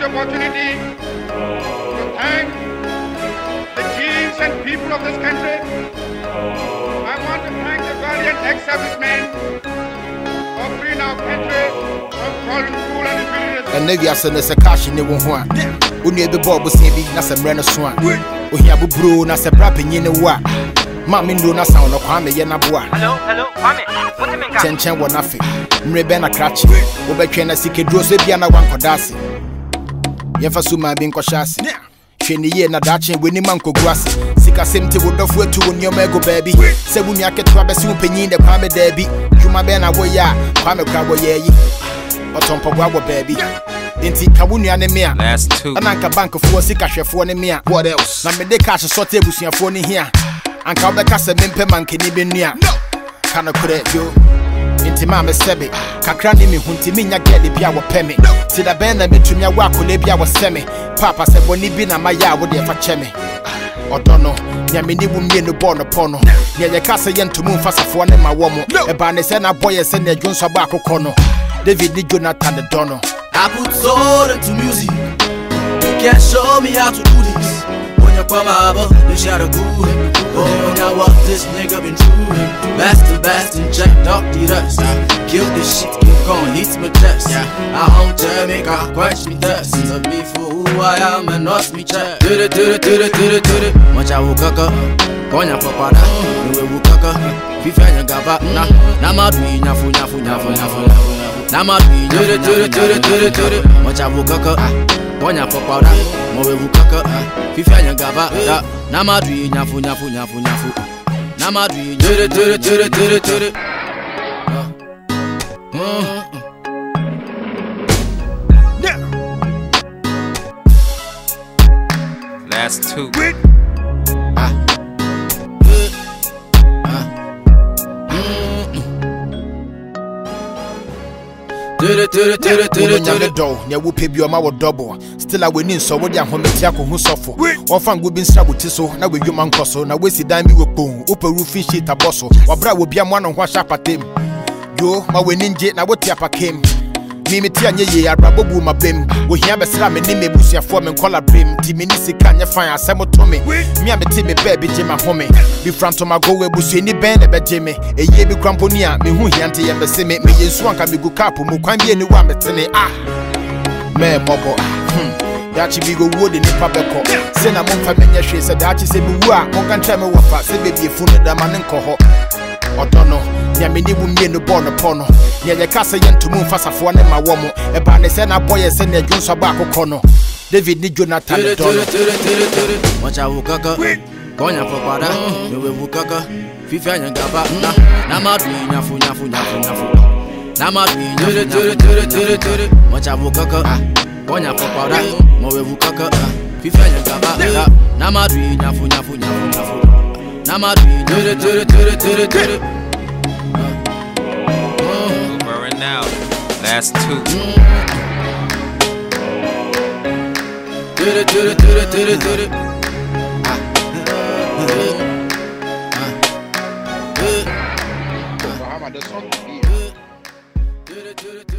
the opportunity to thank the chiefs and people of this country. I want to thank the valiant ex-servicemen for freeing our country from foreign rule and imperialism. And maybe I said there's a cash in the one. Only the Bob was heavy, that's a brand of swan. We have a brew, that's a rapping in the wa. Mammy do not sound of Kwame Yanabua. Hello, Kwame. What do you mean? Tenchen one nothing. Mrebena Cratchy. Obekena Siki Drosebiana one Kodasi. Yefasuma being Koshasi. Sheni na dachi winning manko grass. Sika simti would of way to your mego baby. Sebunyaka Trabesu Penny the Kwame Debbie. Juma Bena Waya, Kwame Krawa Ye. Otompa Wawa baby. Inti Kawuni anemia. Last two. Ananka bank of 4 Sika chef one emia. What else? Namede cash a sorte busia phone here. And come back as a mimpe man can even near. Can I correct you? Inti mama sebe. Kakrani mi hunti minya geli bia wa pemi. Tida benda mitumia wako lebia wa semi. Papa se boni bina maya wodi ya fachemi. Odono. Nyamini wumye no bono pono. Nye kasa yentu mumfasa fuwane mawomo. Ebane sena boye sene jonso bako kono. David ni Jonathan the Dono. I put soul into music. You can't show me how to do this. When you come over, you shot a good. Oh, now what this nigga been through? Bastard, checked up the dust. Kill this shit, keep going, hits my chest. I home to make a quench me thirst. To be for who I am and not me check. Do it. Much I will cook up. Konya papada, you will cook up. Fifanya gaba, na madui, nyafu. Na madui, do it. Much I will cook up. Konya papada, mo will cook up. Fifanya gaba, na madui, nyafu. Na madui, do it. Last two. Nya wo pe bioma wo double. Still I win so wo dia hometi akohu sofo. Won fan go bi nsra buti so na we dwuma nkoso na we si dan bi wo pon. Opa roofing sheet aboso. Wabra wo bia mo no ho ahya patem. Yo ma we ninje na wo tia pakem. Mimi tia nye ye abrabobu mabem. Wo hia besra me ni mebusuafo me nkola brem. Ti me ni sika nye fan asemo to me. Me a me ti me baby je ma home. Bi franto ma go we busu ni ben na be je me. Eye bi kramponi a me hu hia nte ye bese me. Me yesu anka me gu kapo mu kwan bi ni wa metene me mobo. Dachi bi go wo de nipa beko. Se na mo mfa menye hwe se dachi se bi wu a mo kan twa me wofa se bebi efu no da ma ne nkoho. Odono nyamini wumye no bono pono. Nye kasa yentumu mfasafo ne mawomo. Eba ne se na boye se ne dwonso ba akokono. David ni Jonathan the Dono. Much I will cook up. Konya papada, you will cook up. Fifanya gaba, na madui, nyafu. Na madui, do it. Much I will cook up. Konya papada, mo will cook up. Fifanya gaba, na madui, nyafu. Na madui, do it. Over and out. Last two. Bahama, the song.